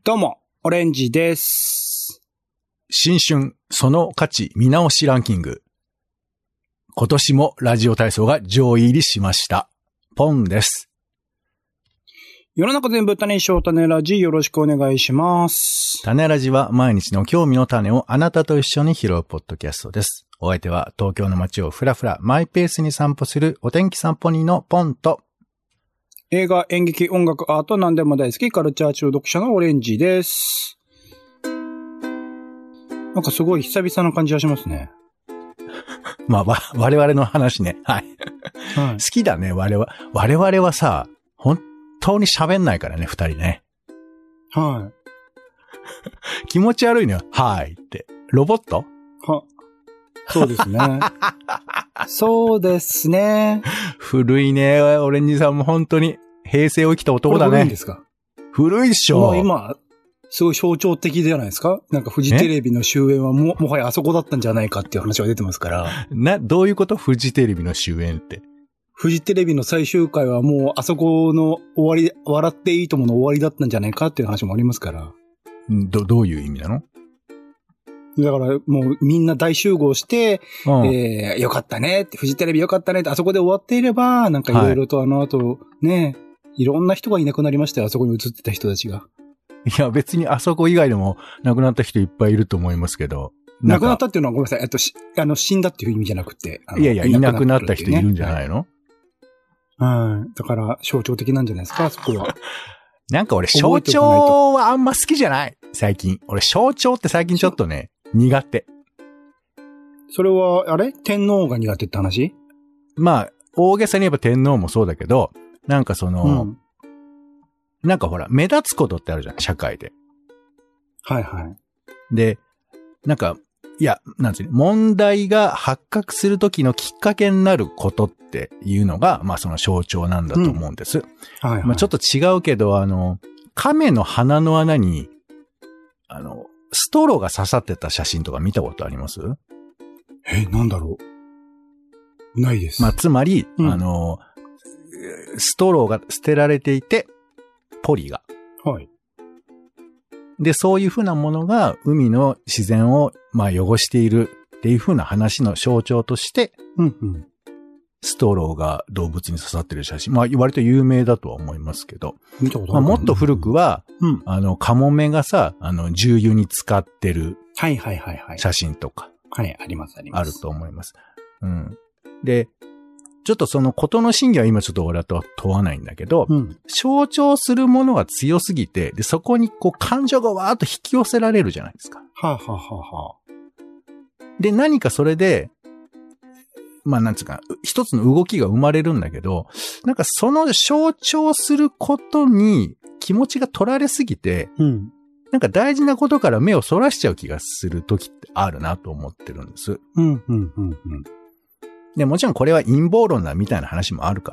どうも、オレンジです。 新春その価値見直しランキング。今年もラジオ体操が上位入りしました。ポンです。 世の中全部種小種ラジよろしくお願いします。 種ラジは毎日の興味の種をあなたと一緒に拾うポッドキャストです。お相手は東京の街をふらふらマイペースに散歩するお天気散歩人のポンと、 映画、演劇、音楽、アート、何でも大好き、カルチャー中毒者のオレンジです。なんかすごい久々な感じがしますね。 まあ、我々の話ね。はい。 はい、 好きだね、我々はさ、本当に喋んないからね、二人ね。 はい。 気持ち悪いのよ。はいって。ロボット？ そうですね。そうですね。 古いね、オレンジさんも本当に平成を生きた男だね。 古いんですか？ 古いっしょ。 今、すごい象徴的じゃないですか？なんかフジテレビの終焉はもはやあそこだったんじゃないかっていう話が出てますから。 どういうこと？フジテレビの終焉って。 フジテレビの最終回はもうあそこの終わり、笑っていいともの終わりだったんじゃないかっていう話もありますから。 どういう意味なの？ だからもうみんな大集合して、よかったねって、フジテレビよかったねって、あそこで終わっていれば、なんかいろいろとあの後、ね、いろんな人がいなくなりましたよ、あそこに映ってた人たちが。 いや別にあそこ以外でも亡くなった人いっぱいいると思いますけど。 亡くなったっていうのはごめんなさい、死んだっていう意味じゃなくて。 いや、いなくなった人いるんじゃないの？ はい。だから象徴的なんじゃないですか、あそこは。 なんか俺象徴はあんま好きじゃない。最近。俺象徴って最近ちょっとね、苦手。 それは、天皇が苦手って話？ まあ、大げさに言えば天皇もそうだけど、なんかなんかほら、目立つことってあるじゃん、社会で。 はいはい。 で、なんか、いや、なんつうの、問題が発覚するときのきっかけになることっていうのが、まあその象徴なんだと思うんです。 はいはい。 まあちょっと違うけど、亀の鼻の穴に、ストローが刺さってた写真とか見たことあります？ なんだろう。ないです。 まあ、つまり、ストローが捨てられていて、ポリが。 はい。 で、そういうふうなものが海の自然を、まあ、汚しているっていうふうな話の象徴として、ストローが動物に刺さってる写真。まあ、割と有名だとは思いますけど。 見たことある。 まあ、もっと古くは、カモメがさ、重油に使ってる写真とか。 はい、あります。 あると思います。で、ちょっとそのことの真偽は今ちょっと俺は問わないんだけど、象徴するものが強すぎて、で、そこにこう感情がわーっと引き寄せられるじゃないですか。で、何かそれで、まあなんつうか、一つの動きが生まれるんだけど、なんかその象徴することに気持ちが取られすぎて、なんか大事なことから目をそらしちゃう気がする時ってあるなと思ってるんです。で、もちろんこれは陰謀論だみたいな話もあるから、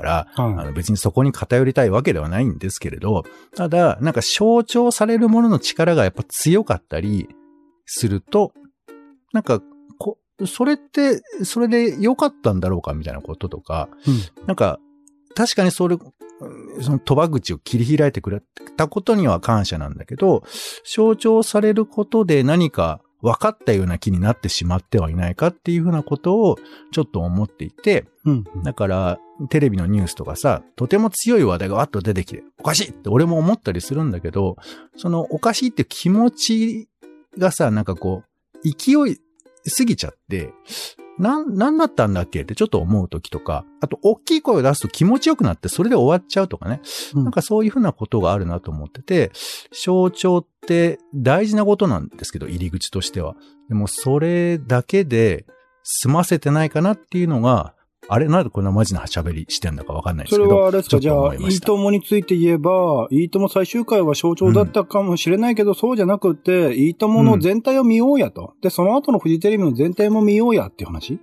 別にそこに偏りたいわけではないんですけれど、ただ、なんか象徴されるものの力がやっぱ強かったりすると、なんか、それって、それで良かったんだろうかみたいなこととか、なんか、確かにその賭場口を切り開いてくれたことには感謝なんだけど、象徴されることで何か分かったような気になってしまってはいないかっていうふうなことをちょっと思っていて、だからテレビのニュースとかさ、とても強い話題がわっと出てきて、おかしいって俺も思ったりするんだけど、そのおかしいって気持ちがさ、なんかこう、勢いすぎちゃって、なんだったんだっけってちょっと思うときとか、あと大きい声を出すと気持ちよくなってそれで終わっちゃうとかね。なんかそういうふうなことがあるなと思ってて、象徴って大事なことなんですけど、入り口としては。でもそれだけで済ませてないかなっていうのが、あれなんでこんなマジな喋りしてんだかわかんないですけど。 それはあれですか、じゃあ、いいともについて言えば、いいとも最終回は象徴だったかもしれないけど、そうじゃなくて、いいともの全体を見ようやと。で、その後のフジテレビの全体も見ようやっていう話？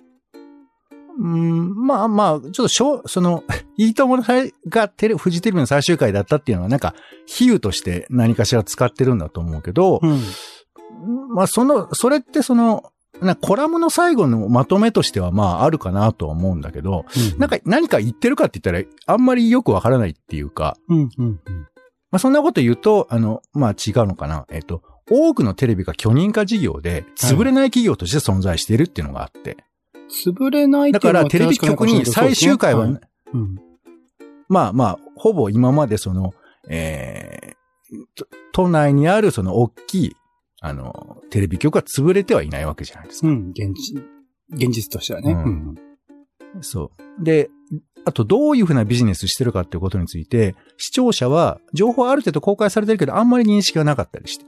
まあ、ちょっといいともがフジテレビの最終回だったっていうのは、なんか、比喩として何かしら使ってるんだと思うけど、まあ、それってコラムの最後のまとめとしてはまああるかなとは思うんだけど、なんか何か言ってるかって言ったらあんまりよくわからないっていうか、ままあ、そんなこと言うと、まあ、違うのかな。多くのテレビが許認可事業で、潰れない企業として存在しているっていうのがあって。 潰れないっていうのはだから、テレビ局に最終回は、まあまあ、ほぼ今まで都内にある大きい、テレビ局は潰れてはいないわけじゃないですか。 現実としてはね。 そう。で、あとどういうふうなビジネスしてるかっていうことについて、視聴者は情報ある程度公開されてるけど、あんまり認識がなかったりして。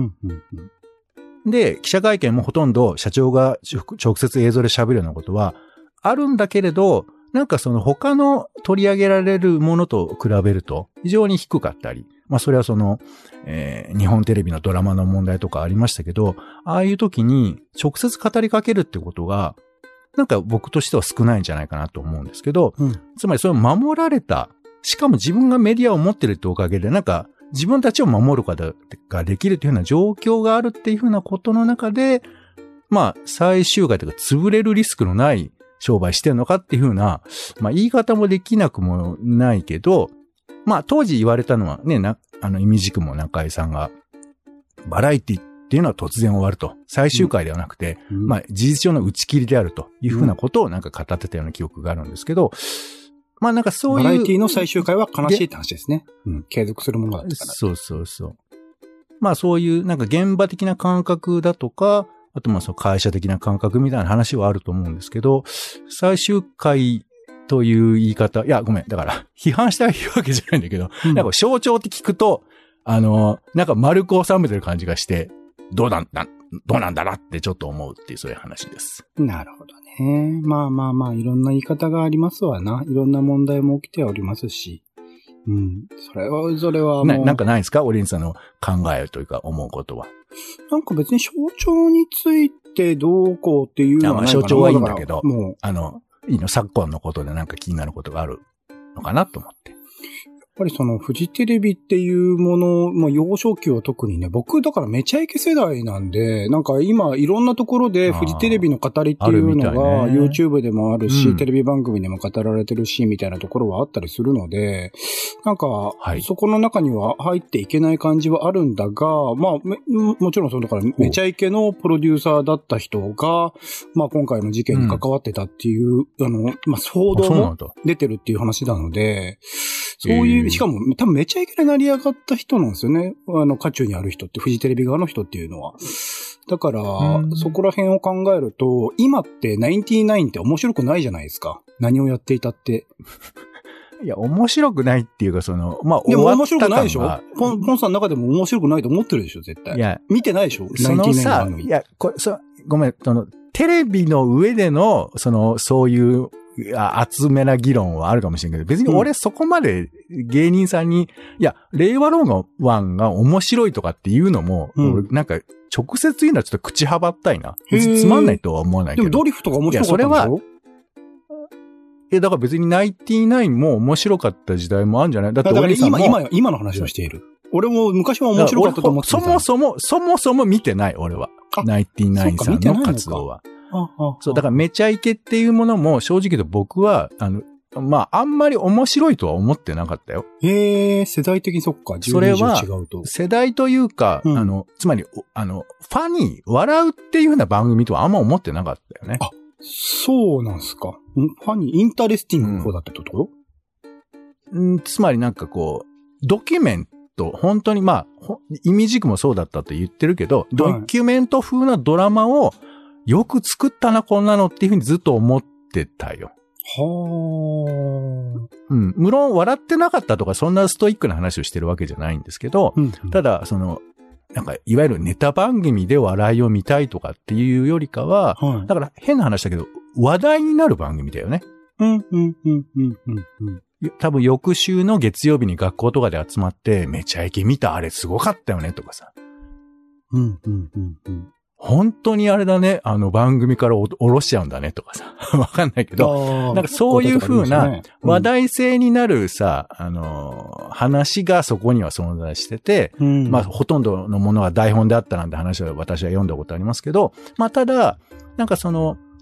で、記者会見もほとんど社長が直接映像で喋るようなことはあるんだけれど、なんか他の取り上げられるものと比べると非常に低かったり、まあそれは日本テレビのドラマの問題とかありましたけど、ああいう時に直接語りかけるってことが、なんか僕としては少ないんじゃないかなと思うんですけど、つまりそれを守られた、しかも自分がメディアを持ってるっておかげで、なんか自分たちを守ることができるというような状況があるっていうふうなことの中で、まあ最終回というか潰れるリスクのない商売してるのかっていうふうな、まあ言い方もできなくもないけど、まあ当時言われたのはね、イミジクも中井さんが、バラエティっていうのは突然終わると。最終回ではなくて、まあ事実上の打ち切りであるというふうなことをなんか語ってたような記憶があるんですけど、まあなんかそういう。 バラエティの最終回は悲しいって話ですね。継続するものだったから。 そうそうそう。まあそういうなんか現場的な感覚だとか、あとまあ会社的な感覚みたいな話はあると思うんですけど、最終回という言い方、いやごめん、だから批判したいわけじゃないんだけど、なんか象徴って聞くと、なんか丸く収めてる感じがして、どうなんだなってちょっと思うっていうそういう話です。 なるほどね。まあまあまあ、いろんな言い方がありますわな。いろんな問題も起きておりますし。それはもう。 なんかないですか？オリンさんの考えというか思うことは。 なんか別に象徴についてどうこうっていうのはないかな。 象徴はいいんだけど、もう昨今のことでなんか気になることがあるのかなと思って。 やっぱりフジテレビっていうもの、幼少期は特にね、僕だからめちゃイケ世代なんで、なんか今いろんなところでフジテレビの語りっていうのが YouTube でもあるし、テレビ番組でも語られてるし、みたいなところはあったりするので、なんか、そこの中には入っていけない感じはあるんだが、まあ、もちろんだからめちゃイケのプロデューサーだった人が、まあ今回の事件に関わってたっていう、まあ報道も出てるっていう話なので、そういう、しかも多分めちゃイケで成り上がった人なんですよね。渦中にある人って、フジテレビ側の人っていうのは。だから、そこら辺を考えると、今ってナインティナインって面白くないじゃないですか。何をやっていたって。 いや、面白くないっていうか、まあ、 でも面白くないでしょ？ポンさんの中でも面白くないと思ってるでしょ、絶対。いや、見てないでしょ？ナインティナインの。 いや、ごめん、テレビの上での、そういう、厚めな議論はあるかもしれんけど、別に俺そこまで芸人さんに、いや、令和ロマンが面白いとかっていうのも、俺なんか直接言うのはちょっと口はばったいな。つまんないとは思わないけど。 でもドリフとか面白かったんでしょ？いや、それは、 だから別にナインティナインも面白かった時代もあるんじゃない？だって俺今の話をしている。俺も昔は面白かったと思ってた。 そもそも見てない、俺は。ナインティナインさんの活動は。そう、だからめちゃイケっていうものも正直言うと僕は、まあ、あんまり面白いとは思ってなかったよ。 世代的にそっか、 それは、世代というか、つまり、ファニー、笑うっていうような番組とはあんま思ってなかったよね。 あ、そうなんすか。ファニー、インタレスティングの方だったってこと？ つまりなんかこう、ドキュメント、本当にまあ、イミジクもそうだったと言ってるけど、ドキュメント風なドラマを、よく作ったな、こんなのっていうふうにずっと思ってたよ。無論笑ってなかったとか、そんなストイックな話をしてるわけじゃないんですけど、ただ、なんか、いわゆるネタ番組で笑いを見たいとかっていうよりかは、だから変な話だけど、話題になる番組だよね。多分翌週の月曜日に学校とかで集まって、めちゃイケ見たあれすごかったよねとかさ。本当にあれだね、番組から下ろしちゃうんだねとかさ、わかんないけど、なんかそういう風な話題性になるさ、話がそこには存在してて、まあほとんどのものが台本であったなんて話は私は読んだことありますけど、まあただ、なんか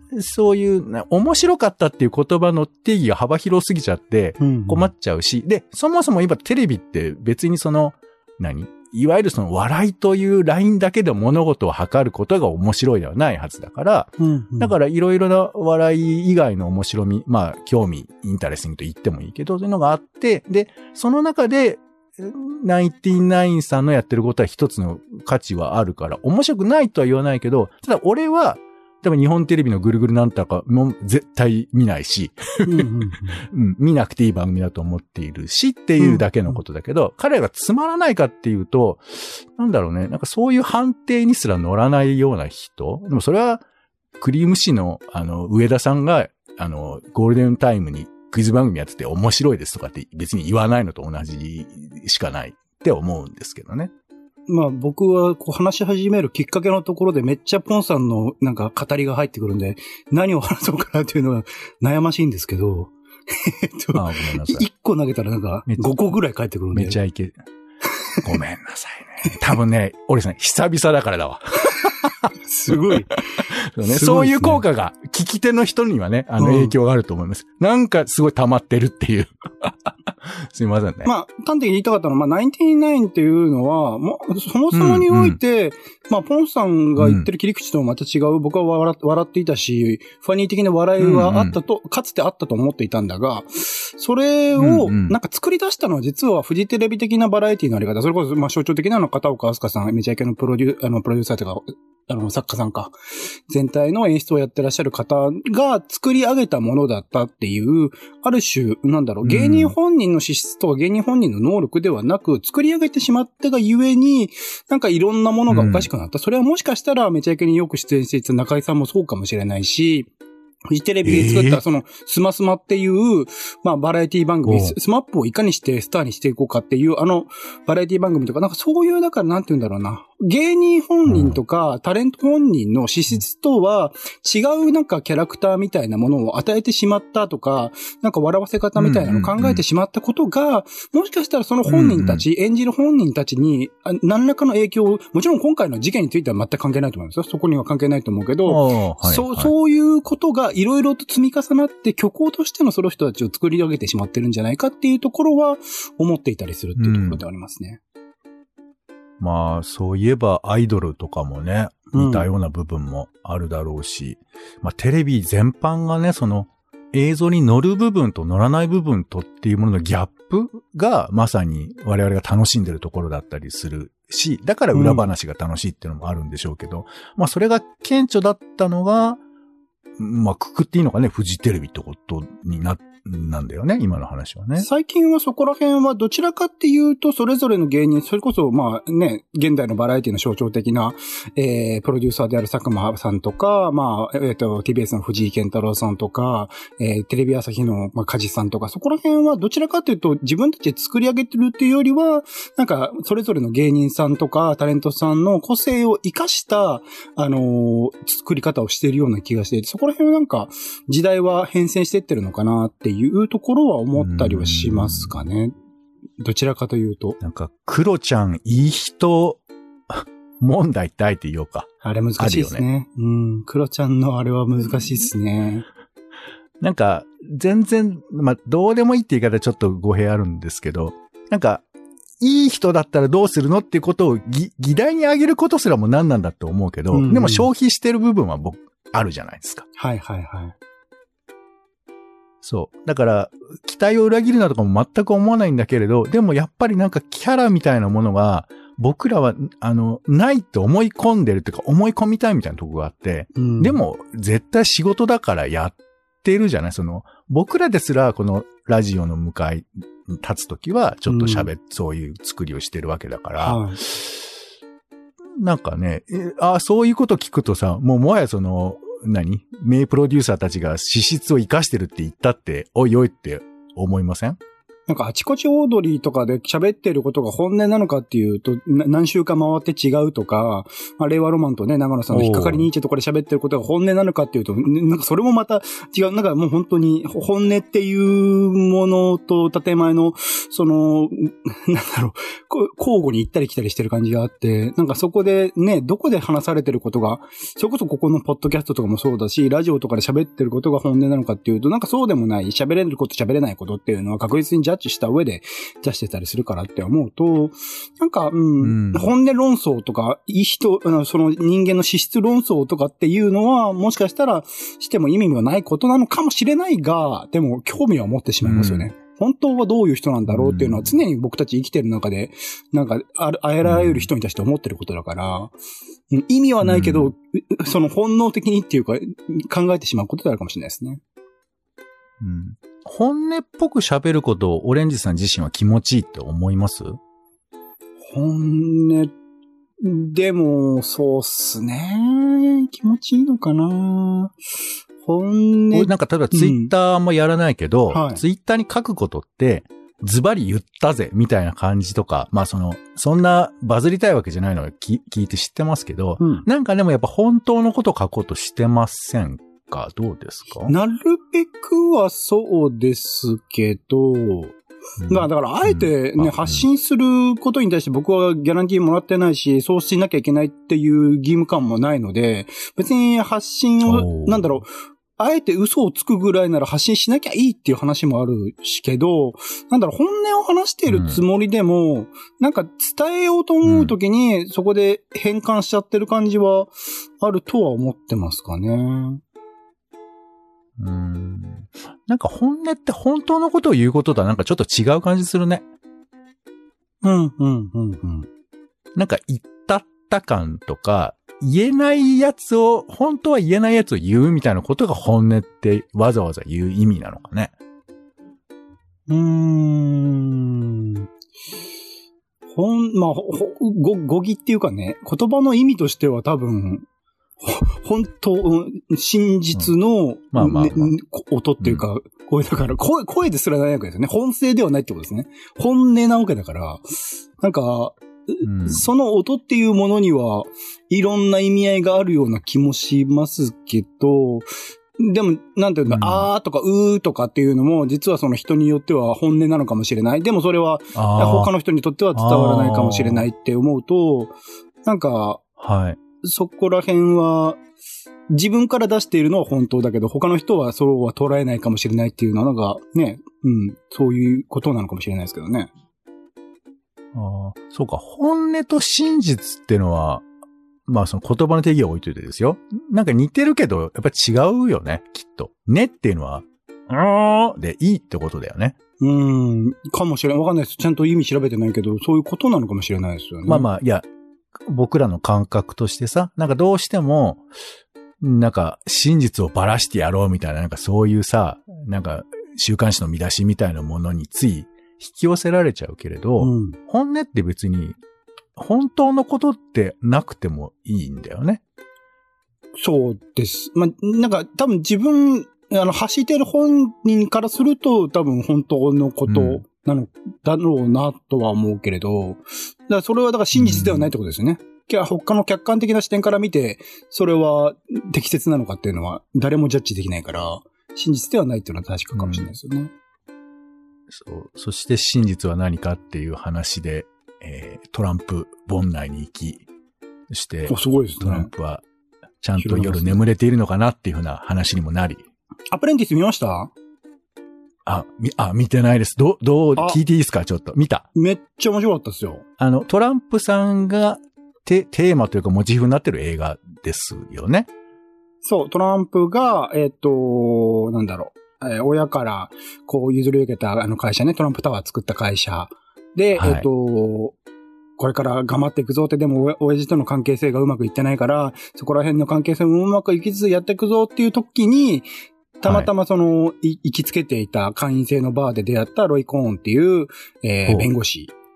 そういう面白かったっていう言葉の定義が幅広すぎちゃって困っちゃうし、で、そもそも今テレビって別にいわゆるその笑いというラインだけで物事を測ることが面白いではないはずだから、だからいろいろな笑い以外の面白み、まあ興味、インタレスティングと言ってもいいけど、そういうのがあって、で、その中で、ナインティナインさんのやってることは一つの価値はあるから、面白くないとは言わないけど、ただ俺は、多分日本テレビのぐるぐるなんとかも絶対見ないし、見なくていい番組だと思っているしっていうだけのことだけど、彼らがつまらないかっていうと、なんだろうね、なんかそういう判定にすら乗らないような人、でもそれはクリームシの上田さんがゴールデンタイムにクイズ番組やってて面白いですとかって別に言わないのと同じしかないって思うんですけどね。 まあ僕はこう話し始めるきっかけのところでめっちゃポンさんのなんか語りが入ってくるんで、何を話そうかなっていうのは悩ましいんですけど、 ごめんなさい。 1個投げたらなんか5個ぐらい返ってくるんで。 めちゃいけ、ごめんなさいね。多分ね、俺さん久々だからだわ。 すごい。 そういう効果が、聞き手の人にはね、影響があると思います。なんかすごい溜まってるっていう。すいませんね。 まあ、端的に言いたかったのは、まあ、99っていうのは、そもそもにおいて、まあ、ポンさんが言ってる切り口ともまた違う、僕は笑っていたし、ファニー的な笑いはあったと、かつてあったと思っていたんだが、それを、なんか作り出したのは実はフジテレビ的なバラエティのあり方、それこそ、まあ、象徴的なのは片岡飛鳥さん、めちゃイケのプロデューサーとか、作家さんか。全体の演出をやってらっしゃる方が作り上げたものだったっていう、ある種、芸人本人の資質とか芸人本人の能力ではなく、作り上げてしまったがゆえに、なんかいろんなものがおかしくなった。それはもしかしたらめちゃイケによく出演していた中井さんもそうかもしれないし、フジテレビで作ったそのスマスマっていう、まあバラエティ番組、スマップをいかにしてスターにしていこうかっていうバラエティ番組とか、なんかそういう、だからなんて言うんだろうな。芸人本人とかタレント本人の資質とは違うなんかキャラクターみたいなものを与えてしまったとか、なんか笑わせ方みたいなのを考えてしまったことが、もしかしたらその本人たち、演じる本人たちに何らかの影響を、もちろん今回の事件については全く関係ないと思いますよ。そこには関係ないと思うけど、そういうことがいろいろと積み重なって虚構としてのその人たちを作り上げてしまってるんじゃないかっていうところは思っていたりするっていうところでありますね。 まあ、そういえばアイドルとかもね、似たような部分もあるだろうし、まあテレビ全般がね、その映像に乗る部分と乗らない部分とっていうもののギャップがまさに我々が楽しんでるところだったりするし、だから裏話が楽しいっていうのもあるんでしょうけど、まあそれが顕著だったのが、まあくくっていいのかね、フジテレビってことになんだよね、今の話はね。 最近はそこら辺はどちらかっていうと、それぞれの芸人、それこそまあね、現代のバラエティの象徴的な、プロデューサーである佐久間さんとか、まあ、TBS の藤井健太郎さんとか、テレビ朝日の、まあ、梶さんとか、そこら辺はどちらかというと、自分たちで作り上げてるっていうよりは、なんか、それぞれの芸人さんとか、タレントさんの個性を活かした、作り方をしているような気がしていて、そこら辺はなんか、時代は変遷していってるのかなっていうところは思ったりはしますかね。どちらかというと。 なんか、クロちゃんいい人問題ってあえて言おうか。 あれ難しいですね。クロちゃんのあれは難しいですね。 なんか、全然、まあ、どうでもいいって言い方ちょっと語弊あるんですけど、なんか、いい人だったらどうするのっていうことを議題に挙げることすらも何なんだって思うけど、でも消費してる部分はあるじゃないですか。 はいはいはい。 そう。だから、期待を裏切るなとかも全く思わないんだけれど、でもやっぱりなんかキャラみたいなものが、僕らは、ないと思い込んでるっていうか、思い込みたいみたいなとこがあって、でも、絶対仕事だからやってるじゃない？僕らですら、このラジオの向かいに立つときは、ちょっとそういう作りをしてるわけだから、なんかね、そういうこと聞くとさ、もはや名プロデューサーたちが資質を活かしてるって言ったって、おいおいって思いません？ なんかあちこちオードリーとかで喋ってることが本音なのかっていうと、何週間回って違うとか、令和ロマンとね、長野さんの引っかかりニーチェとかで喋ってることが本音なのかっていうと、なんかそれもまた違う。なんかもう本当に本音っていうものと建前の、なんだろう、交互に行ったり来たりしてる感じがあって、なんかそこでね、どこで話されてることが、それこそここのポッドキャストとかもそうだし、ラジオとかで喋ってることが本音なのかっていうと、なんかそうでもない、喋れること喋れないことっていうのは確実にジャッジした上で出してたりするからって思うと、なんか、本音論争とか、その人間の資質論争とかっていうのは、もしかしたらしても意味がないことなのかもしれないが、でも興味は持ってしまいますよね。本当はどういう人なんだろうっていうのは常に僕たち生きてる中で、なんか、あらゆる人に対して思ってることだから、意味はないけど、その本能的にっていうか、考えてしまうことであるかもしれないですね。 本音っぽく喋ることをオレンジさん自身は気持ちいいって思います？ 本音、でも、そうっすね。気持ちいいのかな。本音。 なんか例えばツイッターもやらないけど、ツイッターに書くことって、ズバリ言ったぜ、みたいな感じとか、まあそんなバズりたいわけじゃないのを聞いて知ってますけど、なんかでもやっぱ本当のこと書こうとしてませんか？どうですか？ なるべくはそうですけど、だから、あえてね、発信することに対して僕はギャランティーもらってないし、そうしなきゃいけないっていう義務感もないので、別に発信を、あえて嘘をつくぐらいなら発信しなきゃいいっていう話もあるしけど、本音を話してるつもりでも、なんか伝えようと思うときに、そこで変換しちゃってる感じはあるとは思ってますかね。 なんか本音って本当のことを言うこととはなんかちょっと違う感じするね。なんか言った感とか、言えないやつを、本当は言えないやつを言うみたいなことが本音ってわざわざ言う意味なのかね。 語義っていうかね、言葉の意味としては多分、本当、真実の、音っていうか、声だから、声ですらないわけですよね。本声ではないってことですね。本音なわけだから、なんか、その音っていうものには、いろんな意味合いがあるような気もしますけど、でも、なんていうんだ、あーとかうーとかっていうのも、実はその人によっては本音なのかもしれない。でもそれは、他の人にとっては伝わらないかもしれないって思うと、なんか、そこら辺は、自分から出しているのは本当だけど、他の人はそうは捉えないかもしれないっていうのが、ね、そういうことなのかもしれないですけどね。 そうか、本音と真実っていうのは、まあその言葉の定義を置いといてですよ。なんか似てるけど、やっぱり違うよね、きっと。ねっていうのは、でいいってことだよね。 かもしれない。わかんないです。ちゃんと意味調べてないけど、そういうことなのかもしれないですよね。 いや、僕らの感覚としてさ、なんかどうしても、なんか真実をばらしてやろうみたいな、なんかそういうさ、なんか週刊誌の見出しみたいなものについ引き寄せられちゃうけれど、本音って別に本当のことってなくてもいいんだよね。 そうです。なんか多分自分、発している本人からすると多分本当のことなの、だろうなとは思うけれど、だからそれはだから真実ではないってことですよね。他の客観的な視点から見て、それは適切なのかっていうのは誰もジャッジできないから、真実ではないっていうのは確かかもしれないですよね。 そして真実は何かっていう話で、トランプ本内に行き、そして、 すごいですね。 トランプはちゃんと夜眠れているのかなっていうふうな話にもなり。 アプレンティス見ました？ 見てないです。聞いていいですか？ちょっと。見た。 めっちゃ面白かったですよ。 トランプさんがテーマというかモチーフになってる映画ですよね。 そう、トランプが、なんだろう。親からこう譲り受けた会社ね、トランプタワー作った会社で、これから頑張っていくぞって、でも親父との関係性がうまくいってないから、そこら辺の関係性もうまくいきつつやっていくぞっていう時に、たまたま行きつけていた会員制のバーで出会ったロイ・コーンっていう、弁護士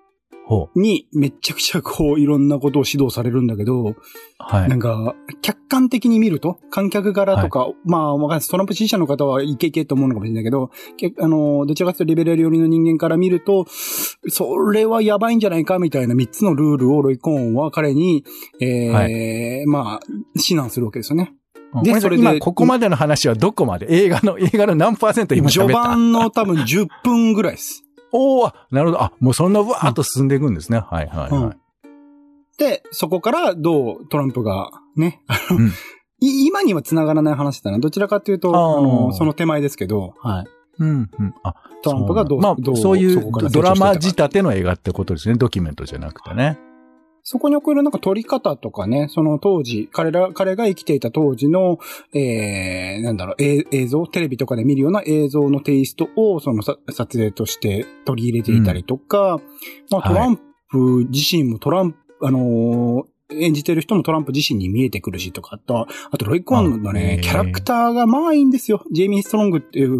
にめちゃくちゃこういろんなことを指導されるんだけど、はい。なんか、客観的に見ると、観客柄とか、はい、まあ、わかんないです。トランプ支持者の方はいけいけと思うのかもしれないけど、どちらかというとリベラル寄りの人間から見ると、それはやばいんじゃないかみたいな3つのルールをロイ・コーンは彼に、はい、まあ、指南するわけですよね。 で、それで。今、ここまでの話はどこまで映画の何%今喋った？ 序盤の多分10分ぐらいです。 おー、なるほど。あ、もうそんなわーっと進んでいくんですね。はいはいはい。 で、そこからどうトランプがね、今には繋がらない話だな。どちらかというと、その手前ですけど、はい。 トランプがどうそういうドラマ仕立ての映画ってことですね。ドキュメントじゃなくてね。 そこに送るなんか撮り方とかね、その当時、彼が生きていた当時の、なんだろう、映像、テレビとかで見るような映像のテイストを、その撮影として取り入れていたりとか、まあトランプ自身も演じてる人もトランプ自身に見えてくるしとか、あとロイ・コーンのね、キャラクターがまあいいんですよ。ジェイミー・ストロングっていう、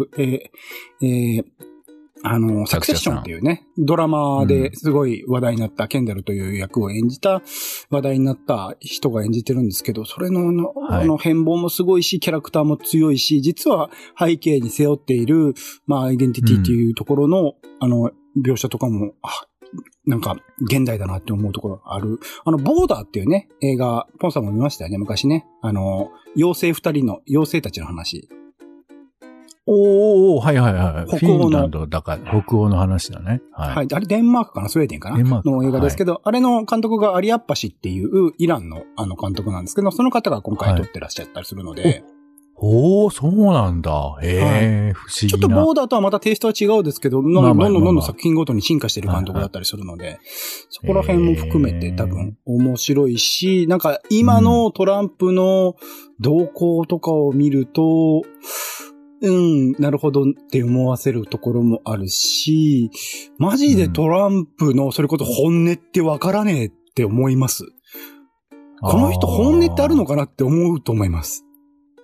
サクセッションっていうね、ドラマですごい話題になったケンダルという役を演じた話題になった人が演じてるんですけど、それの変貌もすごいし、キャラクターも強いし、実は背景に背負っている、まあ、アイデンティティっていうところの、描写とかも、なんか、現代だなって思うところがある。ボーダーっていうね、映画、ポンさんも見ましたよね、昔ね。妖精たちの話。 はいはいはい。北欧の。北欧の話だね。はい。 はい。あれデンマークかなスウェーデンかなの映画ですけど、はい、あれの監督がアリアッパシっていうイランの監督なんですけど、その方が今回撮ってらっしゃったりするので。 そうなんだ。不思議な。 ちょっとボーダーとはまたテイストは違うですけど、どんどん作品ごとに進化している監督だったりするので、そこら辺も含めて多分面白いし、なんか今のトランプの動向とかを見ると、なるほどって思わせるところもあるし、マジでトランプのそれこそ本音ってわからねえって思います。この人本音ってあるのかなって思うと思います。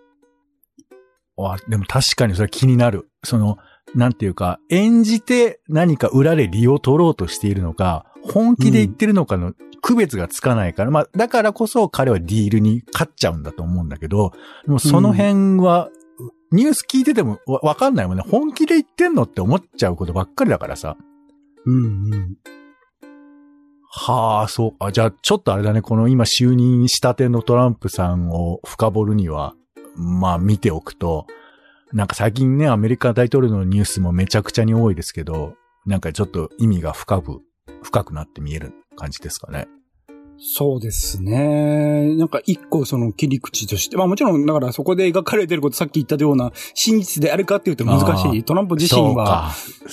でも確かにそれ気になる。なんていうか、演じて何か裏で利を取ろうとしているのか、本気で言ってるのかの区別がつかないから、まあ、だからこそ彼はディールに勝っちゃうんだと思うんだけど、でもその辺は、ニュース聞いててもわかんないもんね。本気で言ってんのって思っちゃうことばっかりだからさ。はあ、そう。じゃあ、ちょっとあれだね。この今就任したてのトランプさんを深掘るには、まあ見ておくと、なんか最近ね、アメリカ大統領のニュースもめちゃくちゃに多いですけど、なんかちょっと意味が深くなって見える感じですかね。 そうですね。なんか一個その切り口として、まあもちろんだからそこで描かれてることさっき言ったような真実であるかっていうと難しい。トランプ自身は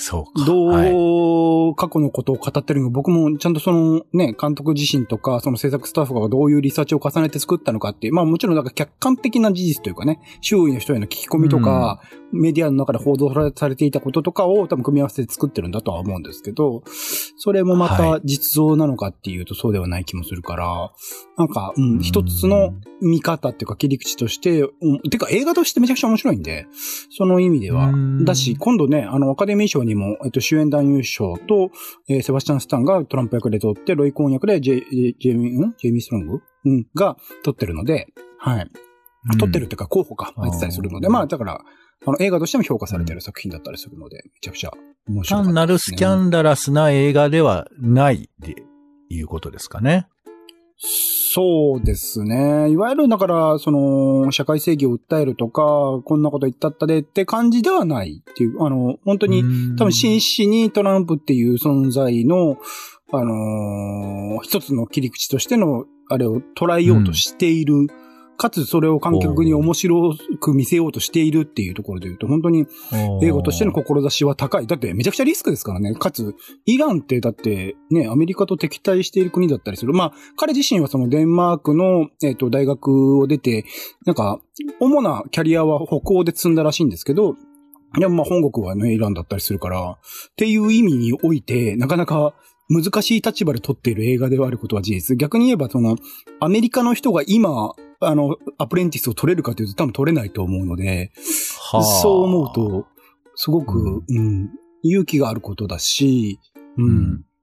どう過去のことを語ってるのか、僕もちゃんとそのね、監督自身とかその制作スタッフがどういうリサーチを重ねて作ったのかっていう、まあもちろんなんか客観的な事実というかね、周囲の人への聞き込みとか、メディアの中で報道されていたこととかを多分組み合わせて作ってるんだとは思うんですけど、それもまた実像なのかっていうとそうではない気もするから、なんか、一つの見方っていうか切り口として、てか映画としてめちゃくちゃ面白いんで、その意味では。だし、今度ね、アカデミー賞にも、主演男優賞と、セバスチャン・スタンがトランプ役で撮って、ロイ・コーン役でジェイミー・ストロングが撮ってるので、はい。撮ってるっていうか候補か、入ってたりするので、まあ、だから、映画としても評価されている作品だったりするので、めちゃくちゃ面白かったですね。 単なるスキャンダラスな映画ではないっていうことですかね。 そうですね。いわゆる、だから、社会正義を訴えるとか、こんなこと言ったったでって感じではないっていう、本当に、多分真摯にトランプっていう存在の、一つの切り口としての、あれを捉えようとしている。かつそれを観客に面白く見せようとしているっていうところで言うと、本当に映画としての志は高い。だってめちゃくちゃリスクですからね。かつ、イランってだってね、アメリカと敵対している国だったりする。まあ、彼自身はそのデンマークの、大学を出て、なんか、主なキャリアは北欧で積んだらしいんですけど、いや、まあ本国はね、イランだったりするから、っていう意味において、なかなか、難しい立場で撮っている映画ではあることは事実。逆に言えば、アメリカの人が今、アプレンティスを取れるかというと多分取れないと思うので、そう思うと、すごく、勇気があることだし、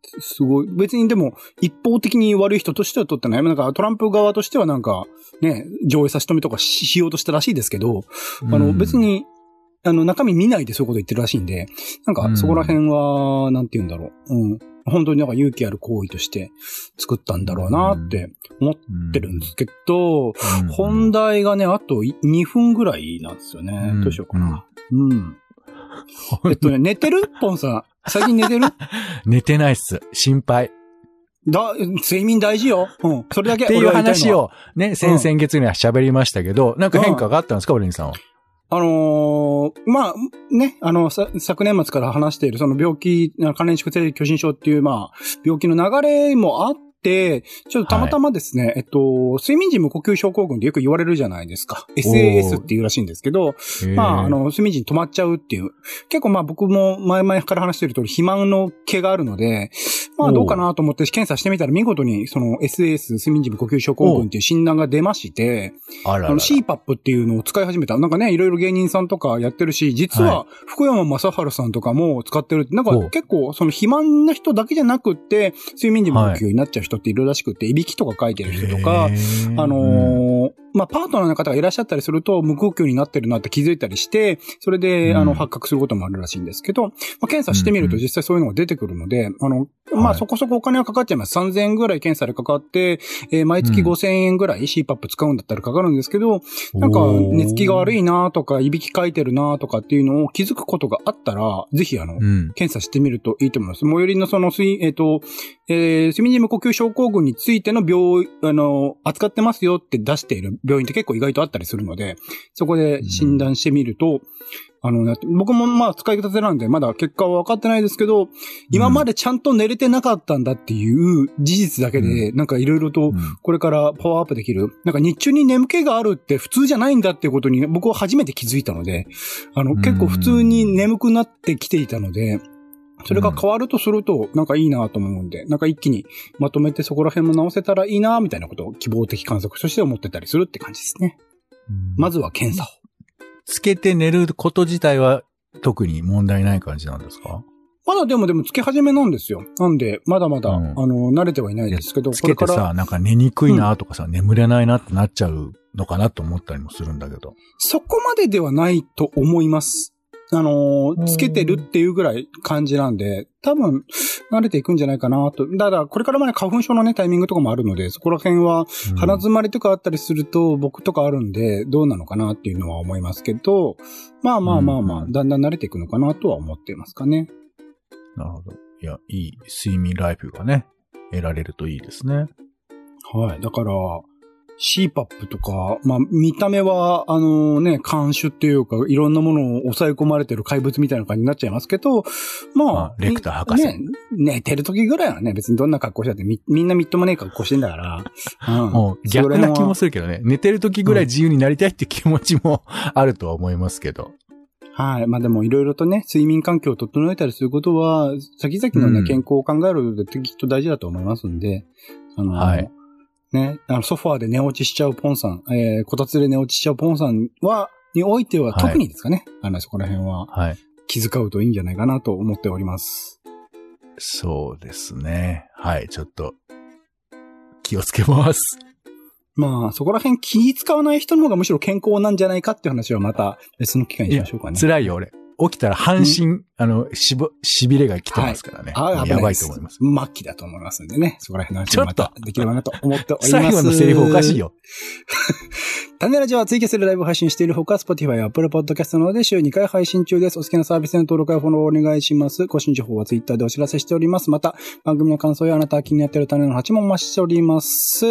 すごい。別にでも、一方的に悪い人としては取ってない。なんか、トランプ側としてはなんか、ね、上映差し止めとかしようとしたらしいですけど、別に、中身見ないでそういうこと言ってるらしいんで、なんか、そこら辺は、なんて言うんだろう。本当になんか勇気ある行為として作ったんだろうなって思ってるんですけど、本題がね、あと2分ぐらいなんですよね。どうしようかな。寝てるポンさん。最近寝てる寝てないっす。心配。 睡眠大事よ。それだけ。 っていう話をね、先々月には喋りましたけど、なんか変化があったんですか、オレンジさんは。 まあ、ね、昨年末から話しているその病気、関連縮性巨心症っていう、まあ、病気の流れもあって、ちょっとたまたまですね、睡眠時無呼吸症候群ってよく言われるじゃないですか。SAS っていうらしいんですけど、まあ、睡眠時に止まっちゃうっていう。結構まあ僕も前々から話している通り肥満の毛があるので、まあどうかなと思って検査してみたら見事にその SAS 睡眠時無呼吸症候群っていう診断が出まして、CPAP っていうのを使い始めた。なんかね、いろいろ芸人さんとかやってるし、実は福山雅治さんとかも使ってる。なんか結構その肥満な人だけじゃなくって、睡眠時無呼吸になっちゃう人っているらしくて、いびきとか書いてる人とか、まあ、パートナーの方がいらっしゃったりすると、無呼吸になってるなって気づいたりして、それで、発覚することもあるらしいんですけど、まあ、検査してみると実際そういうのが出てくるので、まあ、そこそこお金はかかっちゃいます。3000円ぐらい検査でかかって、毎月5000円ぐらい CPAP 使うんだったらかかるんですけど、なんか、寝つきが悪いなとか、いびきかいてるなとかっていうのを気づくことがあったら、ぜひ検査してみるといいと思います。最寄りのその睡眠時無呼吸症候群についての扱ってますよって出している病院って結構意外とあったりするので、そこで診断してみると、僕もまあ使い方なんでまだ結果は分かってないですけど、今までちゃんと寝れてなかったんだっていう事実だけで、なんかいろいろとこれからパワーアップできる。なんか日中に眠気があるって普通じゃないんだっていうことに僕は初めて気づいたので、結構普通に眠くなってきていたので、それが変わるとすると、なんかいいなと思うんで、なんか一気にまとめてそこら辺も直せたらいいなみたいなことを希望的観測として思ってたりするって感じですね。まずは検査を。 つけて寝ること自体は特に問題ない感じなんですか？ まだでもつけ始めなんですよ。なんで、まだまだ、慣れてはいないですけど、 つけてさ、なんか寝にくいなとかさ、眠れないなってなっちゃうのかなと思ったりもするんだけど。 そこまでではないと思います。つけてるっていうぐらい感じなんで、多分、慣れていくんじゃないかなと。だから、これからまで花粉症のね、タイミングとかもあるので、そこら辺は、鼻詰まりとかあったりすると、僕とかあるんで、どうなのかなっていうのは思いますけど、まあ、だんだん慣れていくのかなとは思っていますかね。 なるほど。いや、いい睡眠ライフがね、得られるといいですね。 はい。だから、CPAP とか、まあ、見た目は、監視っていうか、いろんなものを抑え込まれてる怪物みたいな感じになっちゃいますけど、まあ、 レクター博士。 寝てる時ぐらいはね、別にどんな格好しててみんなみっともねえ格好してんだから。 逆な気もするけどね。寝てる時ぐらい自由になりたいって気持ちもあるとは思いますけど。 はい。まあでもいろいろとね、睡眠環境を整えたりすることは、先々のね、健康を考えるのできっと大事だと思いますんで、はい。ね、ソファーで寝落ちしちゃうポンさん、こたつで寝落ちしちゃうポンさんにおいては特にですかね、そこら辺は、気遣うといいんじゃないかなと思っております。 そうですね。はい、ちょっと、気をつけます。 まあ、そこら辺気使わない人の方がむしろ健康なんじゃないかっていう話はまた別の機会にしましょうかね。 辛いよ、俺。起きたら半身、痺れが来てますからね。はい、やばいと思います。 末期だと思いますんでね。そこら辺の話もまたできればなと思っております。 最後のセリフおかしいよ。 種ラジはツイキャスでライブ配信しているほか、Spotify や Apple Podcast などで週2回配信中です。お好きなサービスの登録やフォローをお願いします。更新情報は Twitter でお知らせしております。また、番組の感想やあなたが気になっている種の8もお待ちしております。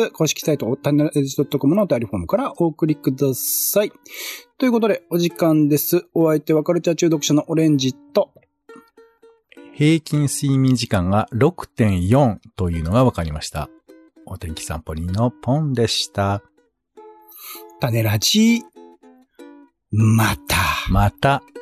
公式サイト、種ラジ .com のお便りフォームからお送りください。ということで、お時間です。お相手はカルチャー中毒者のオレンジと、 平均睡眠時間が 6.4 というのが分かりました。お天気散歩人のポンでした。 種ラジ、また。